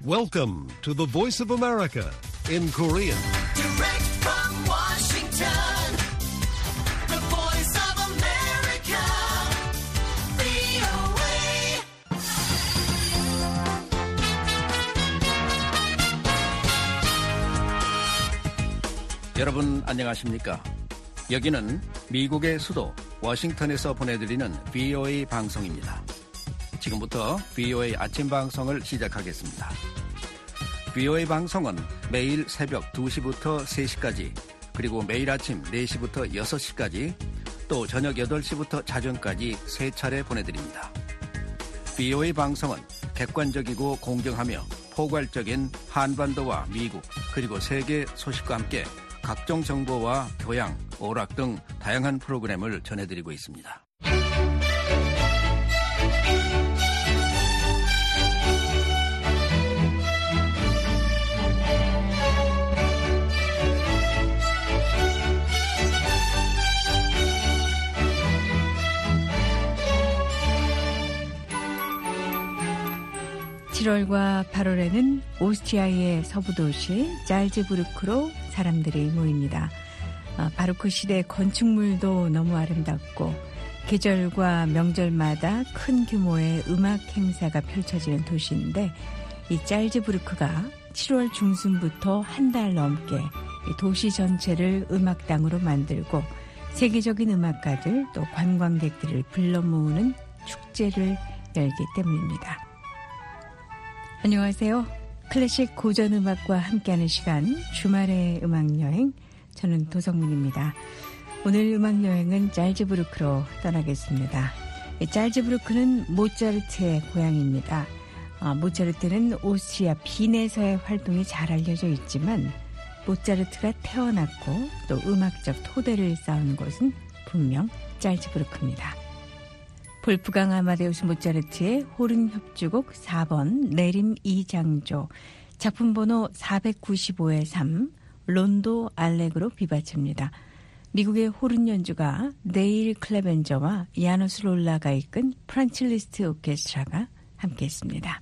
Welcome to the Voice of America in Korean. Direct from Washington, the Voice of America, VOA. 여러분 안녕하십니까? 여기는 미국의 수도 워싱턴에서 보내드리는 VOA 방송입니다. 지금부터 VOA 아침 방송을 시작하겠습니다. VOA 방송은 매일 새벽 2시부터 3시까지, 그리고 매일 아침 4시부터 6시까지, 또 저녁 8시부터 자정까지 3차례 보내드립니다. VOA 방송은 객관적이고 공정하며 포괄적인 한반도와 미국, 그리고 세계 소식과 함께 각종 정보와 교양, 오락 등 다양한 프로그램을 전해드리고 있습니다. 7월과 8월에는 오스트리아의 서부 도시 잘즈부르크로 사람들이 모입니다. 바로크 시대 건축물도 너무 아름답고 계절과 명절마다 큰 규모의 음악 행사가 펼쳐지는 도시인데, 이 잘즈부르크가 7월 중순부터 한 달 넘게 이 도시 전체를 음악당으로 만들고 세계적인 음악가들 또 관광객들을 불러 모으는 축제를 열기 때문입니다. 안녕하세요. 클래식 고전 음악과 함께하는 시간, 주말의 음악여행, 저는 도성문입니다. 오늘 음악여행은 잘즈부르크로 떠나겠습니다. 잘즈부르크는 모차르트의 고향입니다. 모차르트는 오스트리아 빈에서의 활동이 잘 알려져 있지만, 모차르트가 태어났고 또 음악적 토대를 쌓은 곳은 분명 잘즈부르크입니다. 볼프강 아마데우스 모차르트의 호른 협주곡 4번 내림 2장조, 작품 번호 495의 3, 론도 알레그로 비바체입니다. 미국의 호른 연주가 네일 클레벤저와 야누스 롤라가 이끈 프란츠 리스트 오케스트라가 함께했습니다.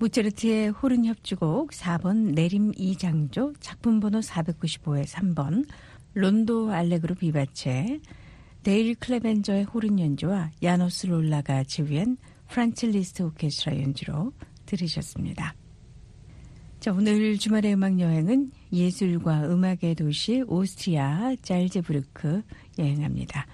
모차르트의 호른 협주곡 4번 내림 2장조 작품번호 495의 3번 론도 알레그로 비바체 데일 클레벤저의 호른 연주와 야노스 롤라가 지휘한 프란츠 리스트 오케스트라 연주로 들으셨습니다. 자, 오늘 주말의 음악 여행은 예술과 음악의 도시 오스트리아 짤즈부르크 여행합니다.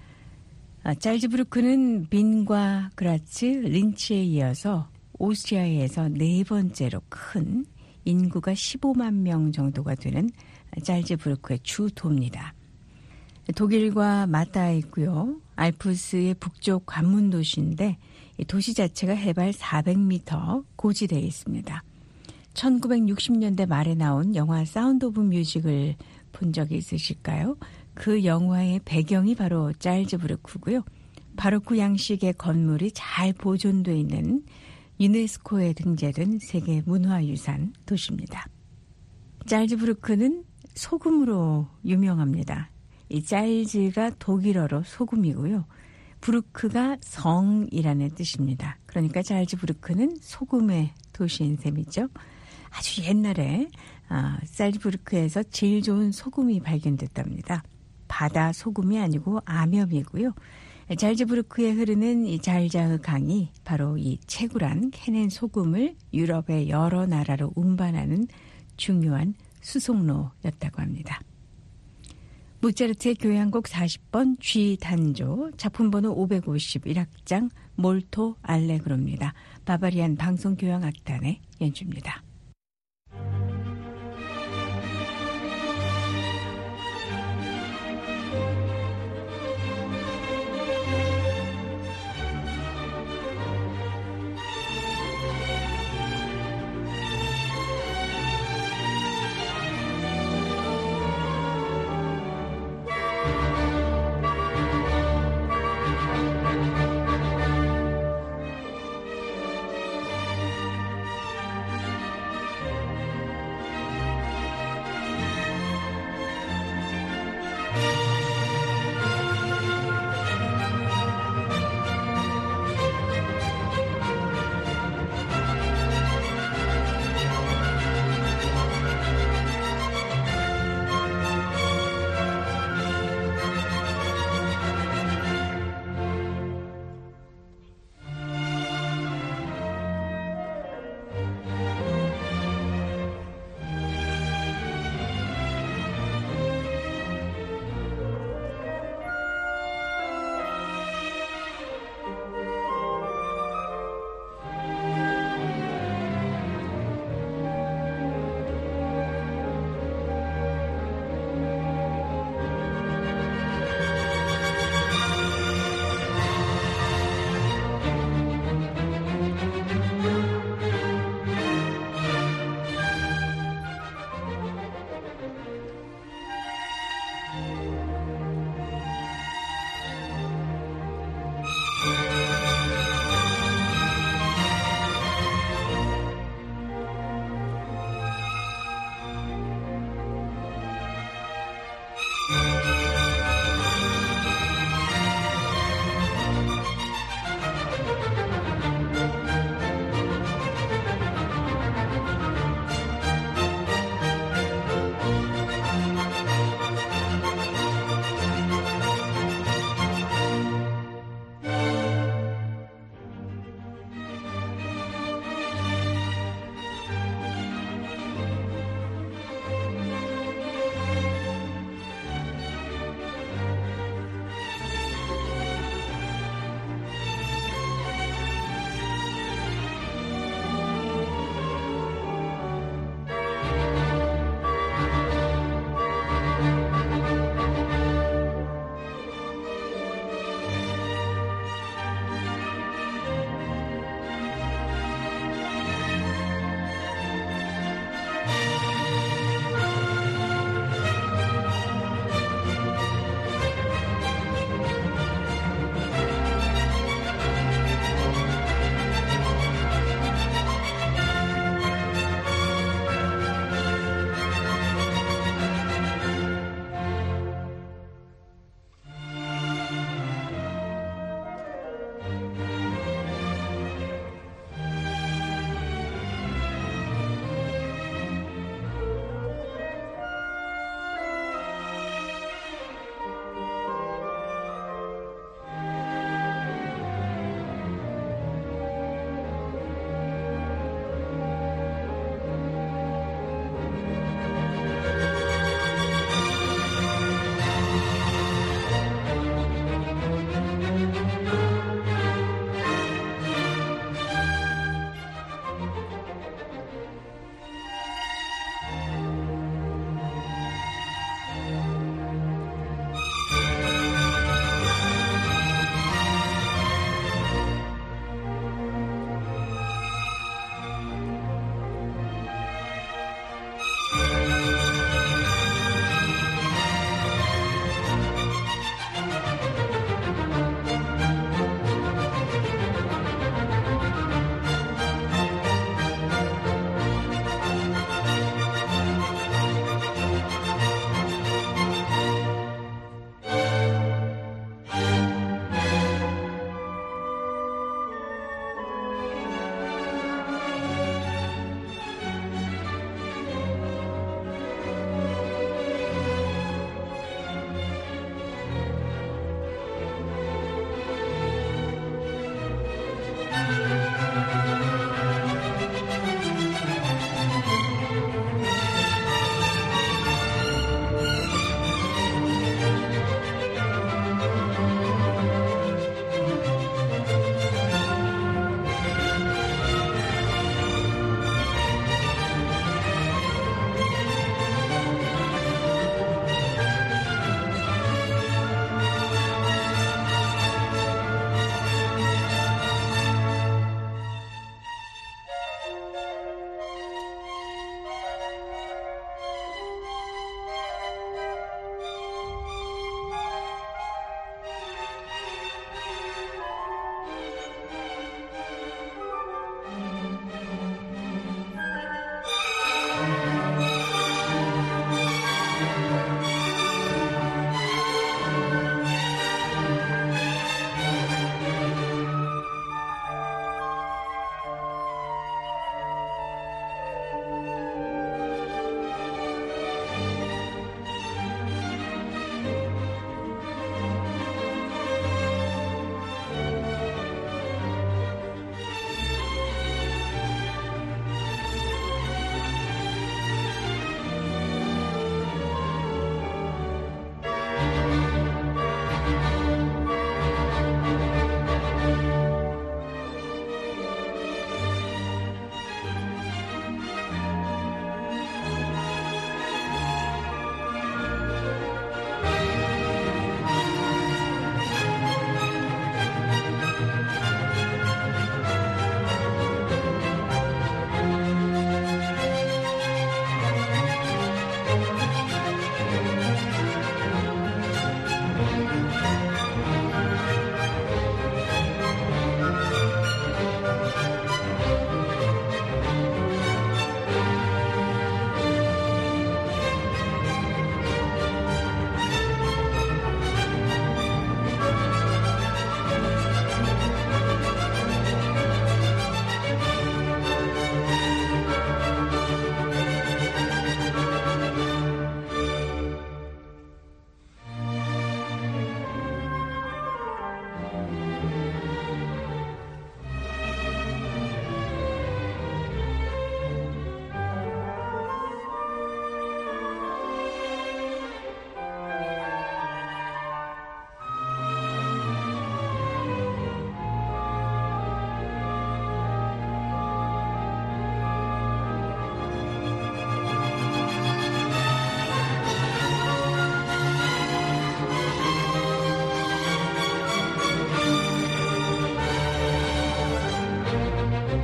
짤즈부르크는 빈과 그라츠, 린츠에 이어서 오스트리아에서 네 번째로 큰 인구가 15만 명 정도가 되는 짤즈부르크의 주도입니다. 독일과 맞닿아 있고요. 알프스의 북쪽 관문 도시인데 이 도시 자체가 해발 400m 고지대에 있습니다. 1960년대 말에 나온 영화 사운드 오브 뮤직을 본 적이 있으실까요? 그 영화의 배경이 바로 짤즈부르크고요. 바로크 양식의 건물이 잘 보존되어 있는 유네스코에 등재된 세계 문화유산 도시입니다. 짤즈부르크는 소금으로 유명합니다. 이 짤즈가 독일어로 소금이고요. 부르크가 성이라는 뜻입니다. 그러니까 짤즈부르크는 소금의 도시인 셈이죠. 아주 옛날에 짤즈부르크에서 제일 좋은 소금이 발견됐답니다. 바다 소금이 아니고 암염이고요. 짤즈부르크에 흐르는 이 잘자흐 강이 바로 이 채굴한 캐낸 소금을 유럽의 여러 나라로 운반하는 중요한 수송로였다고 합니다. 모차르트의 교향곡 40번 G 단조 작품번호 551악장 몰토 알레그로입니다. 바바리안 방송교향악단의 연주입니다.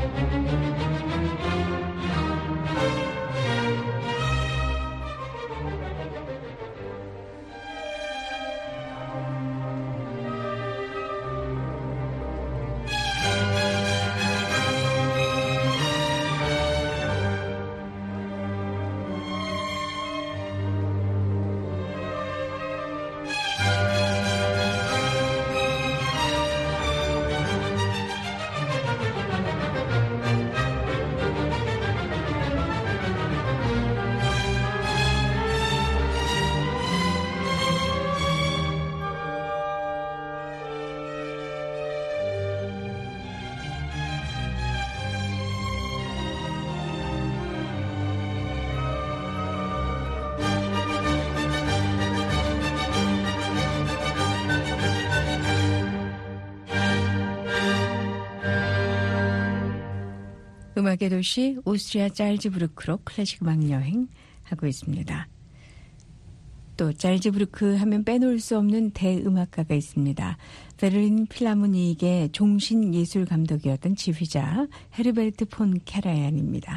음악의 도시 오스트리아 짤즈부르크로 클래식 음악 여행 하고 있습니다. 또 짤즈부르크 하면 빼놓을 수 없는 대음악가가 있습니다. 베를린 필하모닉의 종신 예술 감독이었던 지휘자 헤르베르트 폰 캐라얀입니다.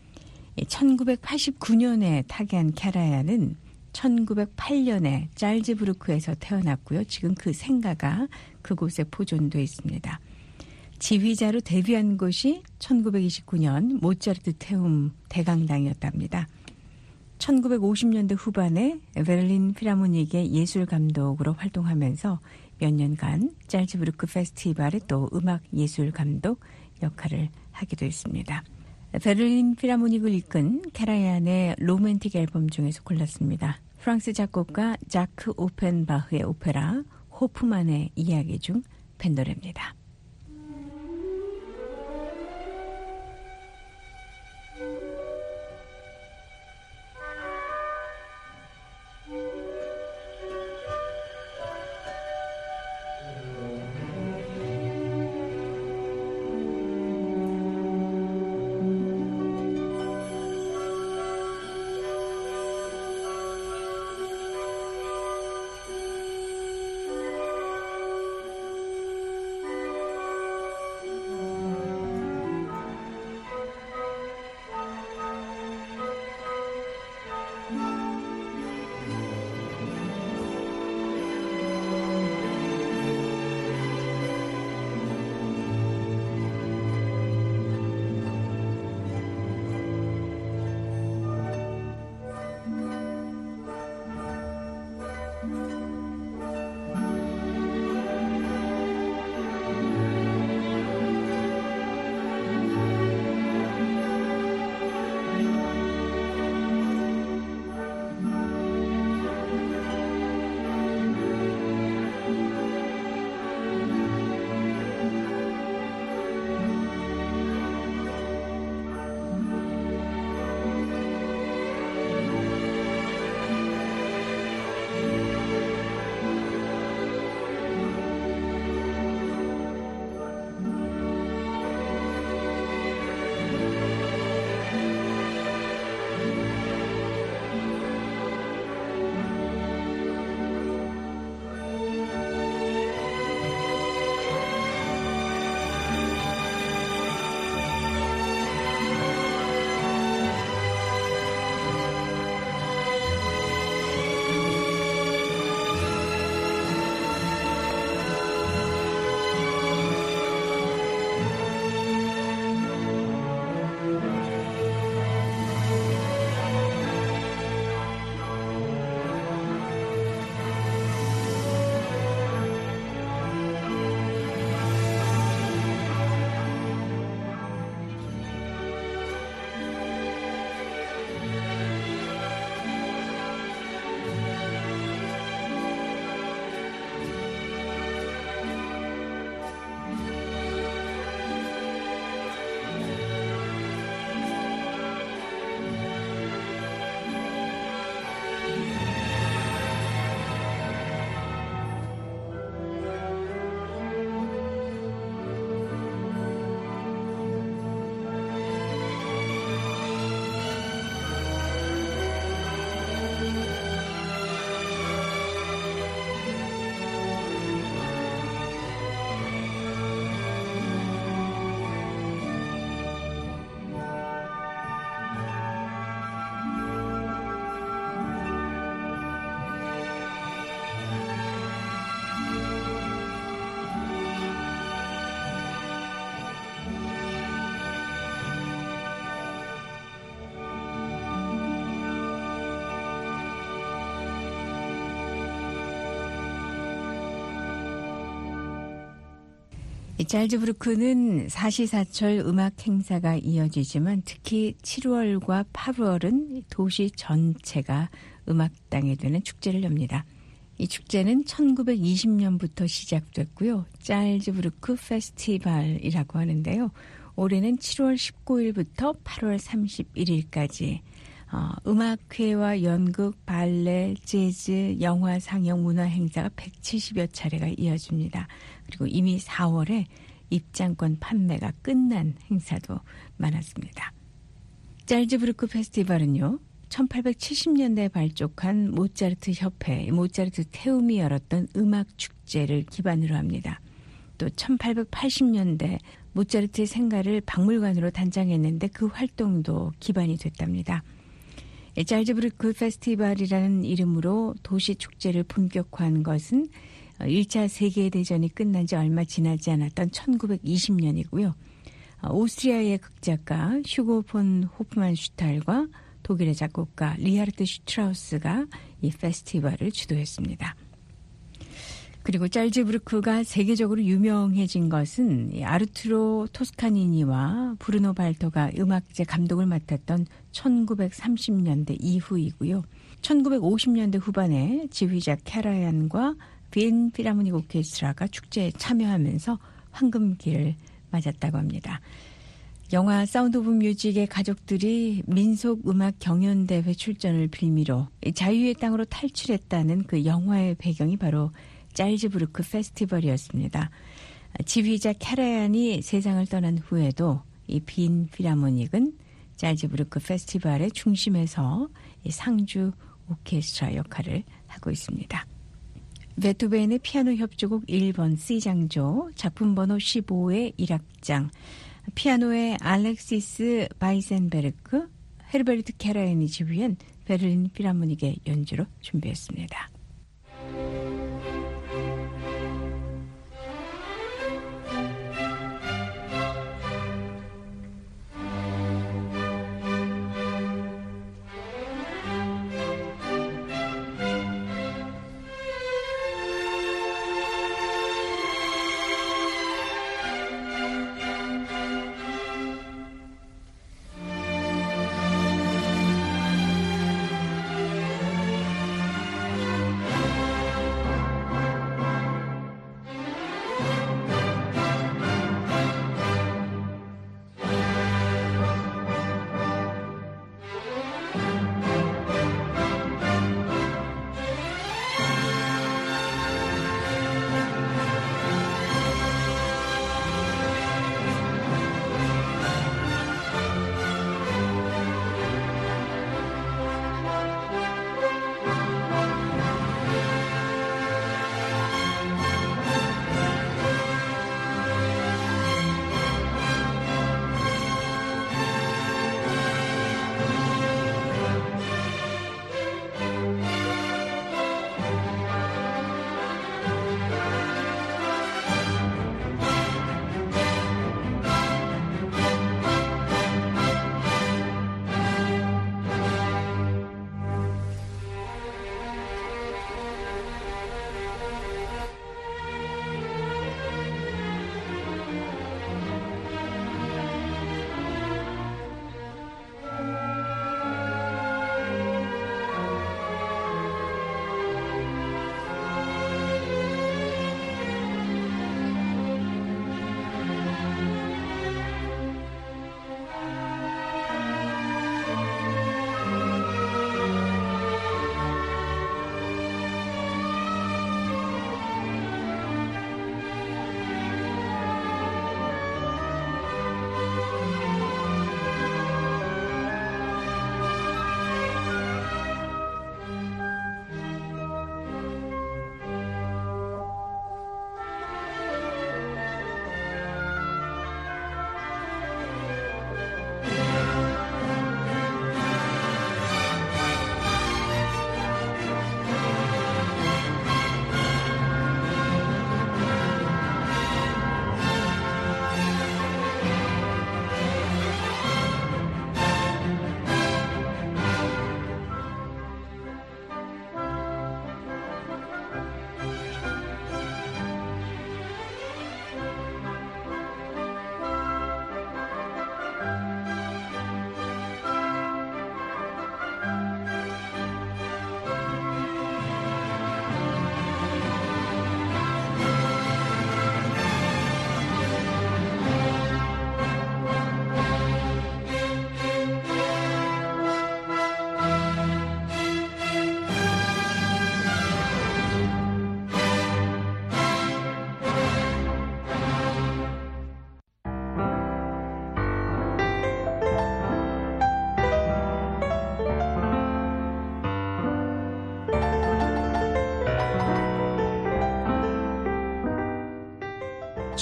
1989년에 타계한 캐라얀은 1908년에 짤즈부르크에서 태어났고요. 지금 그 생가가 그곳에 보존돼 있습니다. 지휘자로 데뷔한 곳이 1929년 모차르트 태움 대강당이었답니다. 1950년대 후반에 베를린 필하모닉의 예술 감독으로 활동하면서 몇 년간 짤즈부르크 페스티벌의 또 음악 예술 감독 역할을 하기도 했습니다. 베를린 필하모닉을 이끈 캐라얀의 로맨틱 앨범 중에서 골랐습니다. 프랑스 작곡가 자크 오펜바흐의 오페라 호프만의 이야기 중 펜노레입니다. 이 잘즈부르크는 사시사철 음악 행사가 이어지지만 특히 7월과 8월은 도시 전체가 음악당이 되는 축제를 엽니다. 이 축제는 1920년부터 시작됐고요. 잘즈부르크 페스티벌이라고 하는데요. 올해는 7월 19일부터 8월 31일까지 음악회와 연극, 발레, 재즈, 영화, 상영, 문화 행사가 170여 차례가 이어집니다. 그리고 이미 4월에 입장권 판매가 끝난 행사도 많았습니다. 잘즈부르크 페스티벌은요. 1870년대에 발족한 모차르트 협회, 모차르트 태움이 열었던 음악 축제를 기반으로 합니다. 또 1880년대 모차르트의 생가를 박물관으로 단장했는데 그 활동도 기반이 됐답니다. 잘즈부르크 페스티벌이라는 이름으로 도시 축제를 본격화한 것은 1차 세계대전이 끝난 지 얼마 지나지 않았던 1920년이고요. 오스트리아의 극작가 휴고 폰 호프만슈탈과 독일의 작곡가 리하르트 슈트라우스가 이 페스티벌을 주도했습니다. 그리고 잘즈부르크가 세계적으로 유명해진 것은 아르투로 토스카니니와 브루노 발토가 음악제 감독을 맡았던 1930년대 이후이고요. 1950년대 후반에 지휘자 캐라얀과 빈 필하모닉 오케스트라가 축제에 참여하면서 황금기를 맞았다고 합니다. 영화 사운드 오브 뮤직의 가족들이 민속음악 경연대회 출전을 빌미로 자유의 땅으로 탈출했다는 그 영화의 배경이 바로 잘즈부르크 페스티벌이었습니다. 지휘자 캐라얀이 세상을 떠난 후에도 이 빈 필하모닉은 잘즈부르크 페스티벌의 중심에서 이 상주 오케스트라 역할을 하고 있습니다. 베토벤의 피아노 협주곡 1번 C장조, 작품 번호 15의 1악장, 피아노의 알렉시스 바이센베르크, 헤르베르트 캐라얀이 지휘한 베를린 필하모닉의 연주로 준비했습니다.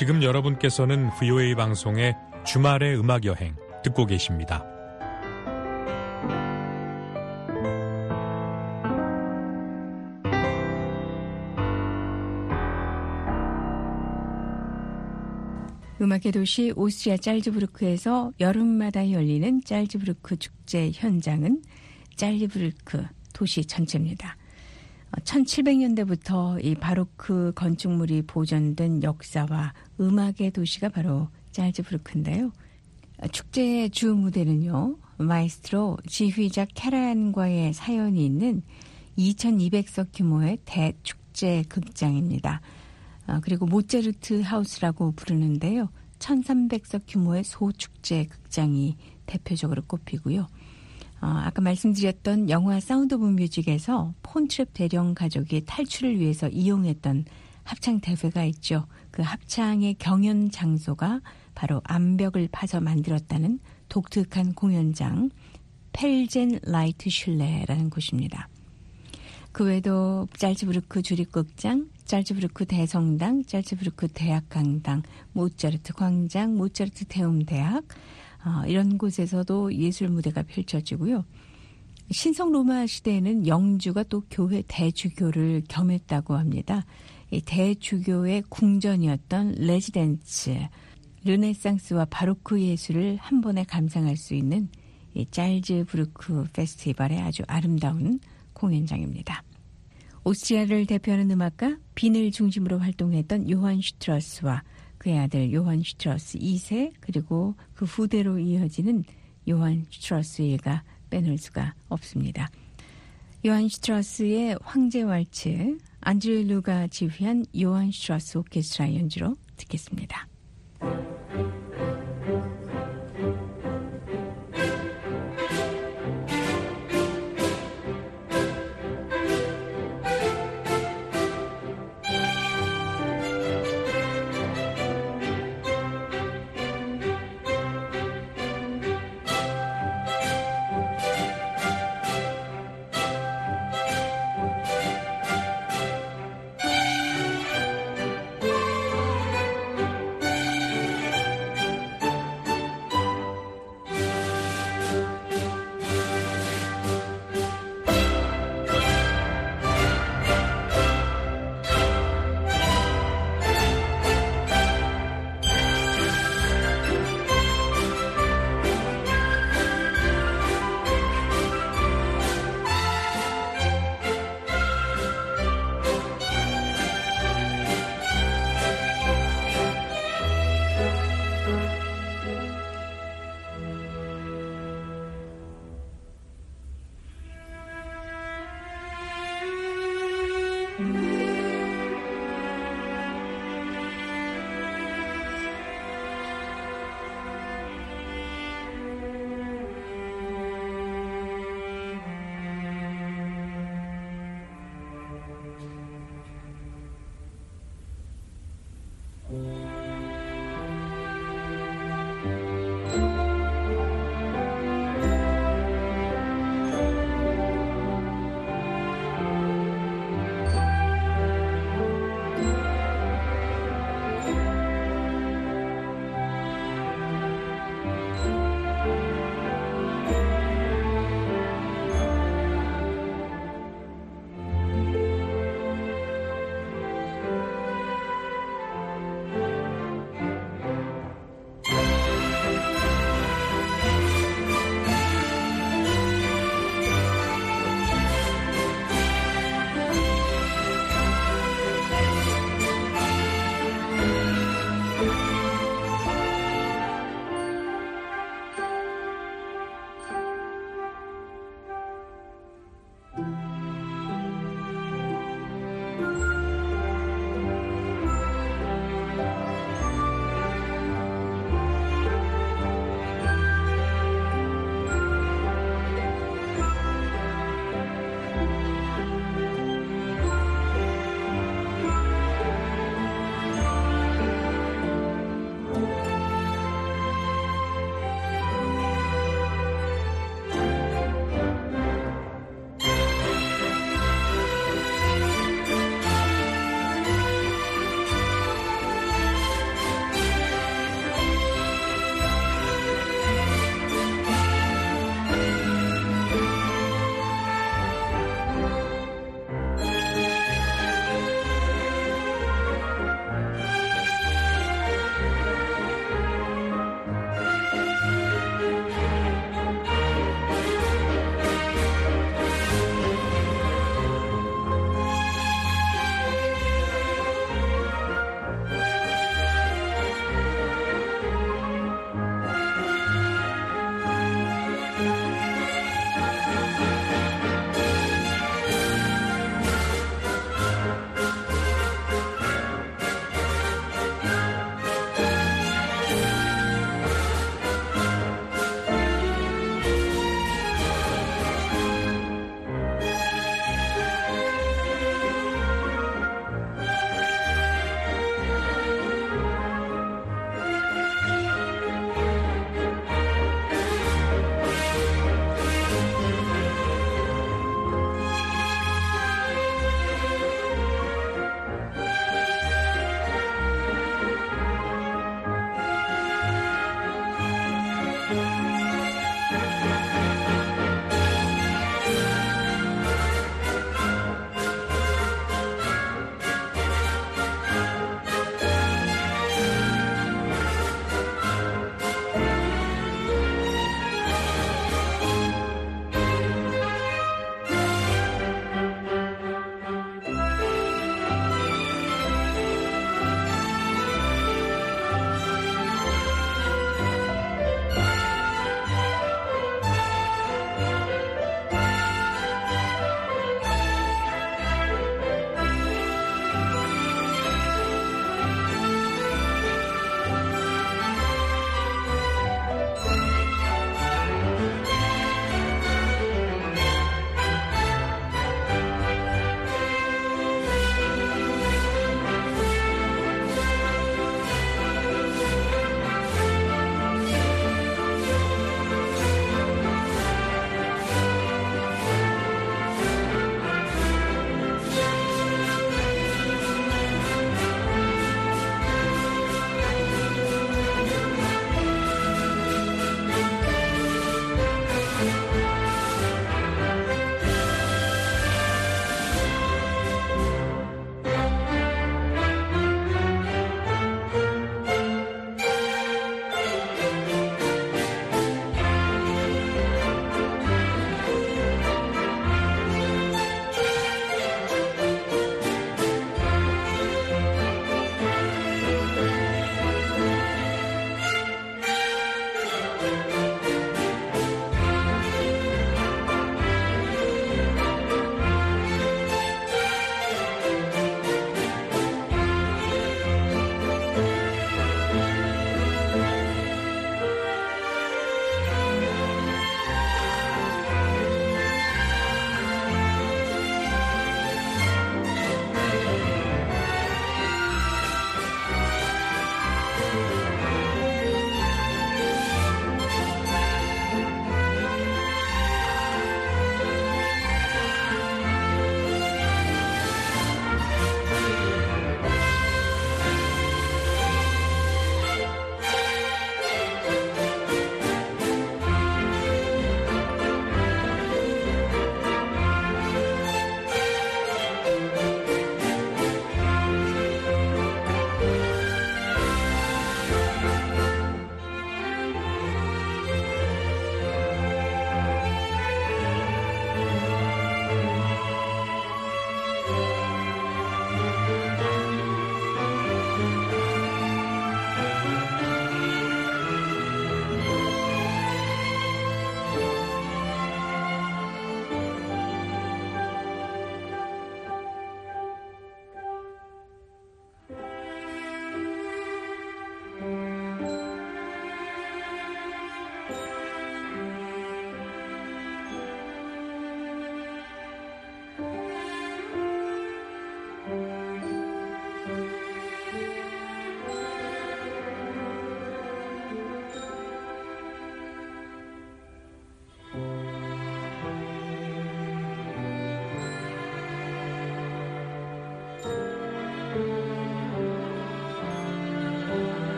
지금 여러분께서는 VOA 방송의 주말의 음악 여행 듣고 계십니다. 음악의 도시 오스트리아 짤즈부르크에서 여름마다 열리는 짤즈부르크 축제 현장은 짤즈부르크 도시 전체입니다. 1700년대부터 이 바로크 건축물이 보존된 역사와 음악의 도시가 바로 짤즈부르크인데요. 축제의 주 무대는요, 마이스트로 지휘자 캐란과의 사연이 있는 2200석 규모의 대축제 극장입니다. 그리고 모차르트 하우스라고 부르는데요. 1300석 규모의 소축제 극장이 대표적으로 꼽히고요. 아까 말씀드렸던 영화 사운드 오브 뮤직에서 폰트랩 대령 가족이 탈출을 위해서 이용했던 합창 대회가 있죠. 그 합창의 경연 장소가 바로 암벽을 파서 만들었다는 독특한 공연장 펠젠 라이트 슐레라는 곳입니다. 그 외에도 짤즈부르크 주립극장, 짤즈부르크 대성당, 짤즈부르크 대학강당, 모차르트 광장, 모차르트 태움대학 이런 곳에서도 예술 무대가 펼쳐지고요. 신성 로마 시대에는 영주가 또 교회 대주교를 겸했다고 합니다. 이 대주교의 궁전이었던 레지덴츠, 르네상스와 바로크 예술을 한 번에 감상할 수 있는 이 짤즈부르크 페스티벌의 아주 아름다운 공연장입니다. 오스트리아를 대표하는 음악가 빈을 중심으로 활동했던 요한 슈트러스와 그의 아들 요한 슈트러스 2세 그리고 그 후대로 이어지는 요한 슈트러스 일가 빼놓을 수가 없습니다. 요한 슈트러스의 황제 왈츠, 안드레 루가 지휘한 요한 슈트러스 오케스트라 연주로 듣겠습니다.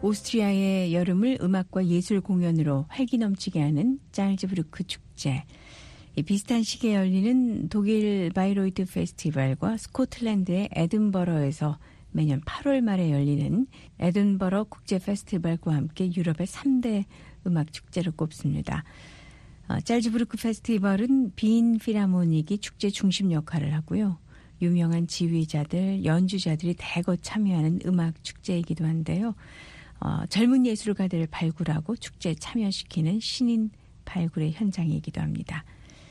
오스트리아의 여름을 음악과 예술 공연으로 활기 넘치게 하는 짤즈부르크 축제. 이 비슷한 시기에 열리는 독일 바이로이트 페스티벌과 스코틀랜드의 에든버러에서 매년 8월 말에 열리는 에든버러 국제 페스티벌과 함께 유럽의 3대 음악 축제로 꼽습니다. 짤즈부르크 페스티벌은 빈 필하모닉이 축제 중심 역할을 하고요. 유명한 지휘자들, 연주자들이 대거 참여하는 음악 축제이기도 한데요. 젊은 예술가들을 발굴하고 축제에 참여시키는 신인 발굴의 현장이기도 합니다.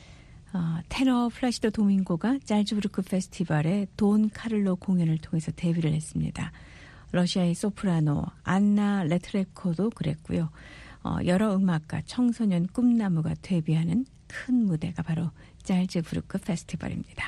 테너 플라시도 도밍고가 짤즈부르크 페스티벌에 돈 카를로 공연을 통해서 데뷔를 했습니다. 러시아의 소프라노 안나 레트레코도 그랬고요. 여러 음악가, 청소년 꿈나무가 데뷔하는 큰 무대가 바로 짤즈부르크 페스티벌입니다.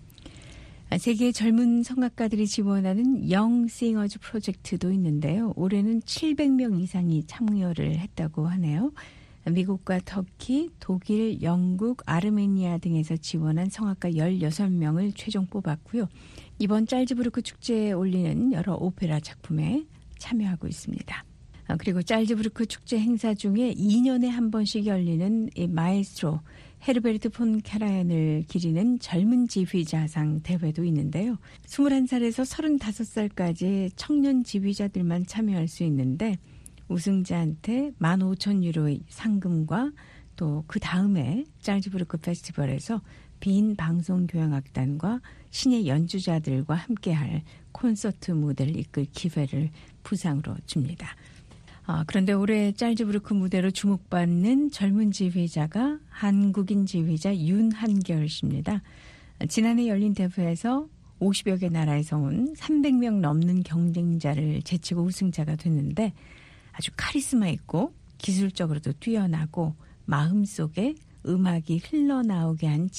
세계의 젊은 성악가들이 지원하는 영 싱어즈 프로젝트도 있는데요. 올해는 700명 이상이 참여를 했다고 하네요. 미국과 터키, 독일, 영국, 아르메니아 등에서 지원한 성악가 16명을 최종 뽑았고요. 이번 짤즈부르크 축제에 올리는 여러 오페라 작품에 참여하고 있습니다. 그리고 짤즈부르크 축제 행사 중에 2년에 한 번씩 열리는 이 마에스트로 헤르베르트 폰 카라얀을 기리는 젊은 지휘자상 대회도 있는데요. 21살에서 35살까지 청년 지휘자들만 참여할 수 있는데 우승자한테 15,000유로의 상금과 또 그 다음에 짤즈부르크 페스티벌에서 빈 방송교향악단과 신예 연주자들과 함께할 콘서트 무대를 이끌 기회를 부상으로 줍니다. 그런데 올해 짤즈부르크 무대로 주목받는 젊은 지휘자가 한국인 지휘자 윤한결 씨입니다. 지난해 열린 대회에서 50여 개 나라에서 온 300명 넘는 경쟁자를 제치고 우승자가 됐는데 아주 카리스마 있고 기술적으로도 뛰어나고 마음속에 음악이 흘러나오게 한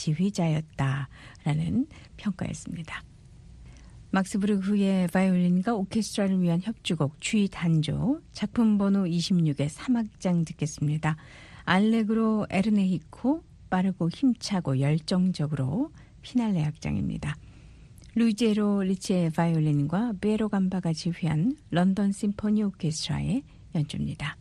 지휘자였다라는 평가였습니다. 막스 브르흐의 바이올린과 오케스트라를 위한 협주곡 G 단조 작품 번호 26의 3악장 듣겠습니다. 알레그로 에르네히코 빠르고 힘차고 열정적으로 피날레 악장입니다. 루이제로 리치의 바이올린과 베로 감바가 지휘한 런던 심포니 오케스트라의 연주입니다.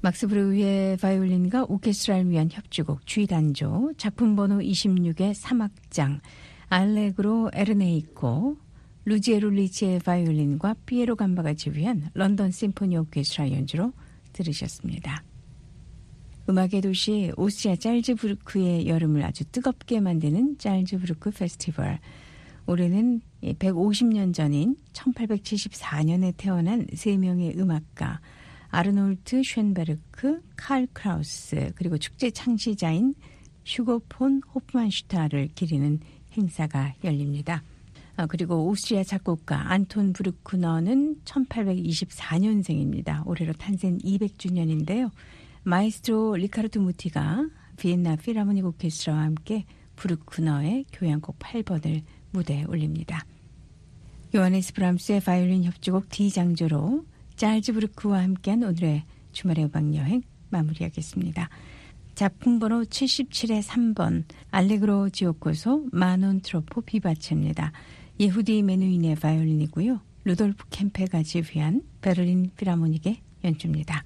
막스 브루의 바이올린과 오케스트라를 위한 협주곡 G단조, 작품 번호 26의 3악장, 알레그로 에르네이코, 루지에로 리치의 바이올린과 피에로 감바가 지휘한 런던 심포니 오케스트라 연주로 들으셨습니다. 음악의 도시 오스트리아 짤즈부르크의 여름을 아주 뜨겁게 만드는 짤즈부르크 페스티벌. 올해는 150년 전인 1874년에 태어난 3명의 음악가 아르놀트 쉔베르크, 칼 크라우스, 그리고 축제 창시자인 슈고 폰 호프만슈타를 기리는 행사가 열립니다. 그리고 오스트리아 작곡가 안톤 브루크너는 1824년생입니다. 올해로 탄생 200주년인데요. 마에스트로 리카르토 무티가 비엔나 필하모닉 오케스트라와 함께 브루크너의 교향곡 8번을 무대에 올립니다. 요하네스 브람스의 바이올린 협주곡 D장조로 짤즈부르크와 함께한 오늘의 주말의 음악여행 마무리하겠습니다. 작품 번호 77의 3번 알레그로 지오코소 마논 트로포 비바체입니다. 예후디 메누인의 바이올린이고요. 루돌프 캠페가 지휘한 베를린 필하모닉의 연주입니다.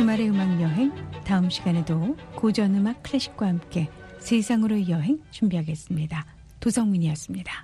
주말의 음악여행, 다음 시간에도 고전음악 클래식과 함께 세상으로의 여행 준비하겠습니다. 도성민이었습니다.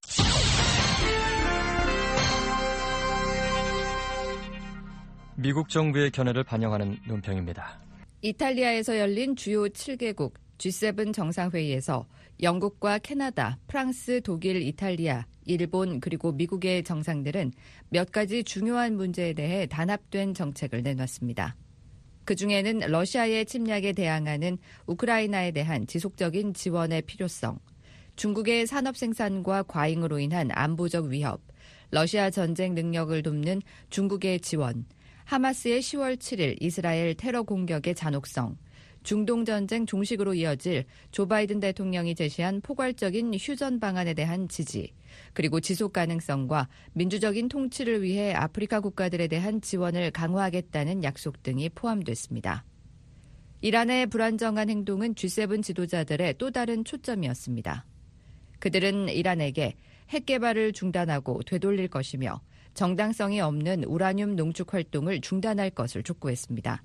미국 정부의 견해를 반영하는 논평입니다. 이탈리아에서 열린 주요 7개국 G7 정상회의에서 영국과 캐나다, 프랑스, 독일, 이탈리아, 일본 그리고 미국의 정상들은 몇 가지 중요한 문제에 대해 단합된 정책을 내놨습니다. 그중에는 러시아의 침략에 대항하는 우크라이나에 대한 지속적인 지원의 필요성, 중국의 산업 생산과 과잉으로 인한 안보적 위협, 러시아 전쟁 능력을 돕는 중국의 지원, 하마스의 10월 7일 이스라엘 테러 공격의 잔혹성, 중동 전쟁 종식으로 이어질 조 바이든 대통령이 제시한 포괄적인 휴전 방안에 대한 지지, 그리고 지속 가능성과 민주적인 통치를 위해 아프리카 국가들에 대한 지원을 강화하겠다는 약속 등이 포함됐습니다. 이란의 불안정한 행동은 G7 지도자들의 또 다른 초점이었습니다. 그들은 이란에게 핵 개발을 중단하고 되돌릴 것이며 정당성이 없는 우라늄 농축 활동을 중단할 것을 촉구했습니다.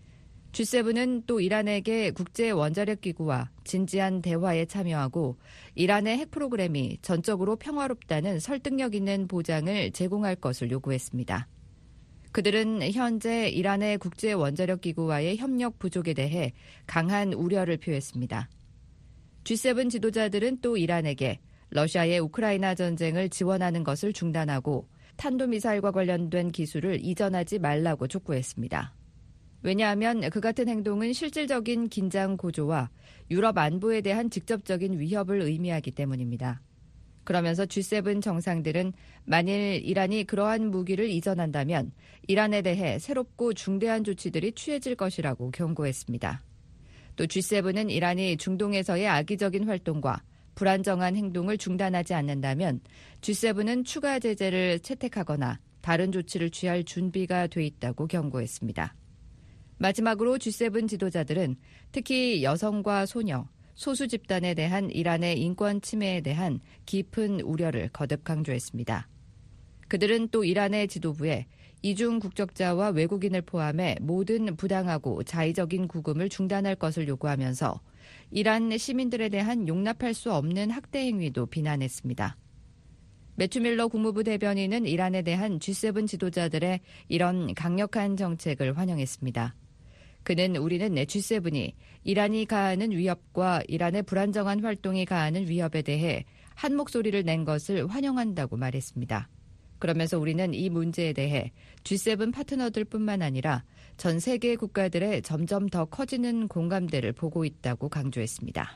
G7은 또 이란에게 국제원자력기구와 진지한 대화에 참여하고 이란의 핵 프로그램이 전적으로 평화롭다는 설득력 있는 보장을 제공할 것을 요구했습니다. 그들은 현재 이란의 국제원자력기구와의 협력 부족에 대해 강한 우려를 표했습니다. G7 지도자들은 또 이란에게 러시아의 우크라이나 전쟁을 지원하는 것을 중단하고 탄도미사일과 관련된 기술을 이전하지 말라고 촉구했습니다. 왜냐하면 그 같은 행동은 실질적인 긴장 고조와 유럽 안보에 대한 직접적인 위협을 의미하기 때문입니다. 그러면서 G7 정상들은 만일 이란이 그러한 무기를 이전한다면 이란에 대해 새롭고 중대한 조치들이 취해질 것이라고 경고했습니다. 또 G7은 이란이 중동에서의 악의적인 활동과 불안정한 행동을 중단하지 않는다면 G7은 추가 제재를 채택하거나 다른 조치를 취할 준비가 돼 있다고 경고했습니다. 마지막으로 G7 지도자들은 특히 여성과 소녀, 소수 집단에 대한 이란의 인권 침해에 대한 깊은 우려를 거듭 강조했습니다. 그들은 또 이란의 지도부에 이중 국적자와 외국인을 포함해 모든 부당하고 자의적인 구금을 중단할 것을 요구하면서 이란 시민들에 대한 용납할 수 없는 학대 행위도 비난했습니다. 매튜 밀러 국무부 대변인은 이란에 대한 G7 지도자들의 이런 강력한 정책을 환영했습니다. 그는 우리는 G7이 이란이 가하는 위협과 이란의 불안정한 활동이 가하는 위협에 대해 한 목소리를 낸 것을 환영한다고 말했습니다. 그러면서 우리는 이 문제에 대해 G7 파트너들뿐만 아니라 전 세계 국가들의 점점 더 커지는 공감대를 보고 있다고 강조했습니다.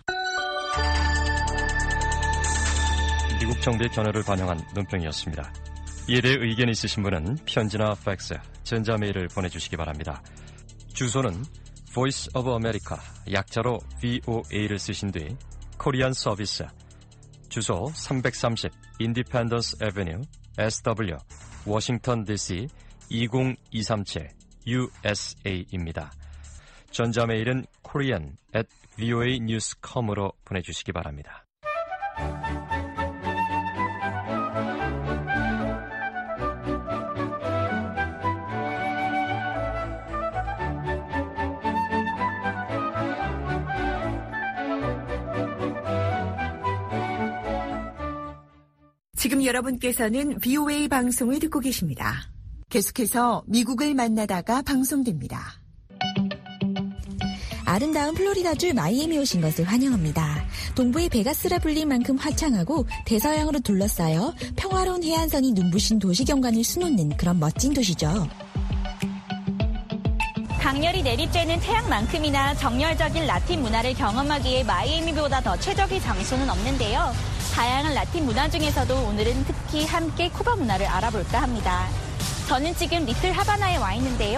미국 정부의 견해를 반영한 논평이었습니다. 이에 대해 의견이 있으신 분은 편지나 팩스, 전자메일을 보내주시기 바랍니다. 주소는 Voice of America, 약자로 VOA를 쓰신 뒤 코리안 서비스, 주소 330 Independence Avenue, SW, 워싱턴 DC 20237 USA입니다. 전자메일은 korean@voanews.com으로 보내주시기 바랍니다. 지금 여러분께서는 VOA 방송을 듣고 계십니다. 계속해서 미국을 만나다가 방송됩니다. 아름다운 플로리다주 마이애미 오신 것을 환영합니다. 동부의 베가스라 불릴 만큼 화창하고 대서양으로 둘러싸여 평화로운 해안선이 눈부신 도시 경관을 수놓는 그런 멋진 도시죠. 강렬히 내리쬐는 태양만큼이나 정열적인 라틴 문화를 경험하기에 마이애미보다 더 최적의 장소는 없는데요. 다양한 라틴 문화 중에서도 오늘은 특히 함께 쿠바 문화를 알아볼까 합니다. 저는 지금 리틀 하바나에 와 있는데요.